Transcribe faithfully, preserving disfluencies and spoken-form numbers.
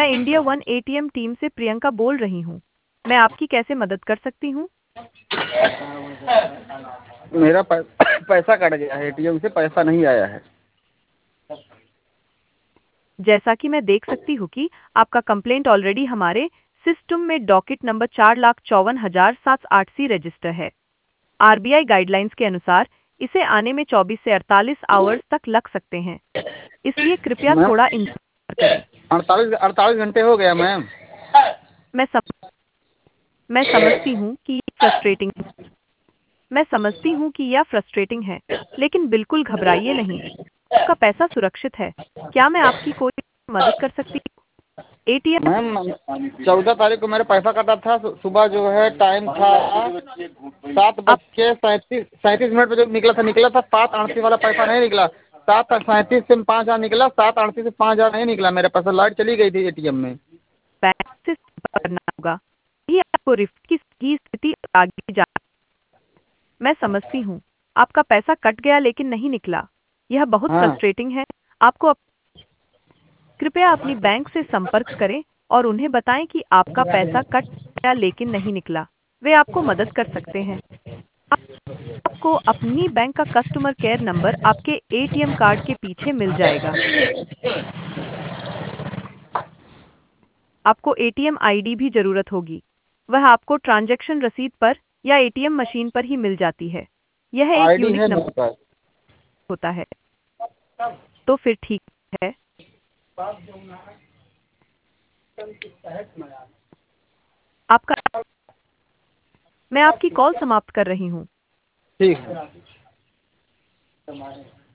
India one ATM team से प्रियंका बोल रही हूँ। मैं आपकी कैसे मदद कर सकती हूँ? मेरा पै, पैसा कट गया है, एटीएम से पैसा नहीं आया है। जैसा कि मैं देख सकती हूँ कि आपका कंप्लेंट ऑलरेडी हमारे सिस्टम में डॉकेट नंबर चार लाख चौवन हजार सात सौ आठ सी रजिस्टर है। आरबीआई गाइडलाइंस के अनुसार इसे आने में चौबीस से अड़तालीस आवर्स तक लग सकते हैं, इसलिए कृपया मैम थोड़ा इंतजार करें। अड़तालीस अड़तालीस घंटे हो गया मैम। मैं सम, मैं समझती हूँ कि ये फ्रस्ट्रेटिंग मैं समझती हूँ कि यह फ्रस्ट्रेटिंग है, लेकिन बिल्कुल घबराइए नहीं। आपका पैसा सुरक्षित है। क्या मैं आपकी कोई मदद कर सकती हूँ? एटीएम मैम चौदह तारीख को मेरा पैसा कटा था, सुबह जो है टाइम था सात बज आप के सैंतीस सैंतीस मिनट पे जो निकला था निकला था सात अड़तीस वाला पैसा नहीं निकला। सात सैंतीस से पाँच हजार निकला, सात अड़तीस से पाँच हजार नहीं निकला मेरा पैसा। लाइट चली गई थी एटीएम में। बैंक से संपर्क करना होगा, यही आपको रिफ्ट की सही स्थिति और आगे जा। मैं समझती हूँ, आपका पैसा कट गया लेकिन नहीं निकला। यह बहुत हाँ फ्रस्ट्रेटिंग है। आपको अप, कृपया अपनी बैंक से संपर्क करें और उन्हें बताएं कि आपका पैसा कट गया लेकिन नहीं निकला। वे आपको मदद कर सकते हैं। आपको अपनी बैंक का कस्टमर केयर नंबर आपके एटीएम कार्ड के पीछे मिल जाएगा। आपको एटीएम आईडी भी जरूरत होगी। वह आपको ट्रांजैक्शन रसीद पर या एटीएम मशीन पर ही मिल जाती है। यह एक आईडी यूनिक है नंबर मेरे पास। होता है। तो फिर ठीक है। आपका मैं आपकी कॉल समाप्त कर रही हूँ। ठीक है।